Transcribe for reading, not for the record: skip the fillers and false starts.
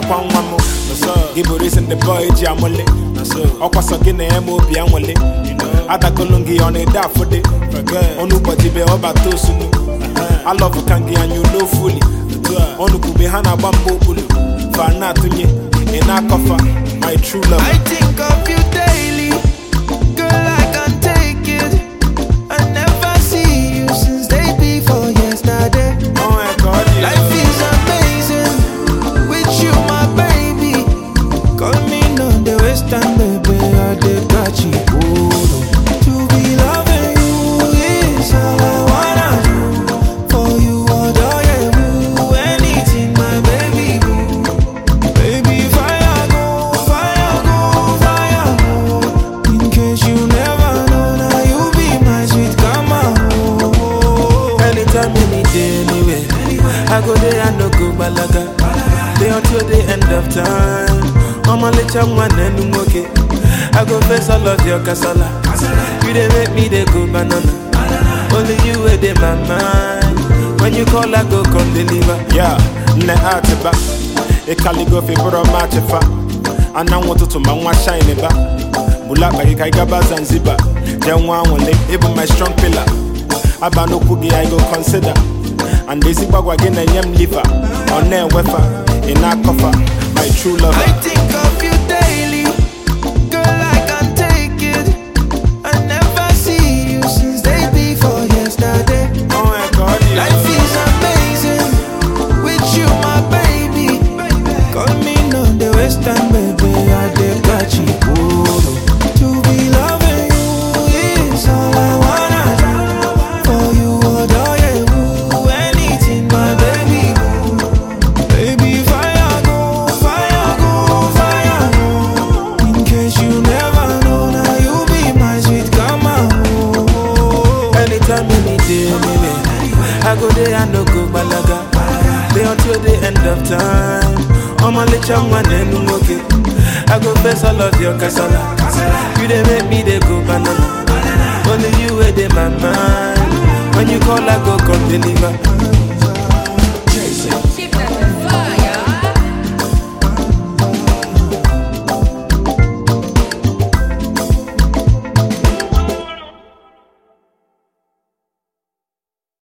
kwa nwamo. Give reason the boy jamole. Okwaso gine emo bi anwole. Adakolongi on a da for the onu bojibe oba tosunu. I love kangi and you know fully. Onu kube hana bambo ulu. Fana tunye in a koffer. My true love. I think of you daily, girl. I can't take it. I never see you since day before yesterday. Oh my God, yeah. Life is amazing with you, my baby. Call me on the western baby, I did got you. To be loving you is all I wanna do. For you, adore you, anything, my baby. Baby, fire go, fire go, fire go. In case you never know, now you be my sweet karma. Anytime, any day, anywhere. I go there, I no go balaga. Day until the end of time. I'ma let you one and okay. I go face all of your casala. You they make me they go banana. Only you were in my mind. When you call, I go come deliver. Yeah, ne atiba. E calligraphy bro machifa. And I want to my shine ba. Bulaka ikaiga Zanzibar. Then one even my strong pillar. Abano kugi I go consider. And they see bagwa again and yam liver. On their wefa in our coffer. My true love. I think of you daily, girl. I can't take it. I never see you since day before yesterday. Oh my God, yeah. Life is amazing with you, my baby. Call me on the western baby, I did got you. To be loving you is all I wanna do. For you, adore you, anything, my baby. Baby, fire go, fire go, fire go. In case you never know, now you be my sweet karma. Anytime, any day, anywhere. I go there, I no go balaga. Day until the end of time. I'ma let you one and okay. I go face all of your casala. You they make me they go banana. Only you were in my mind. When you call, I go come deliver.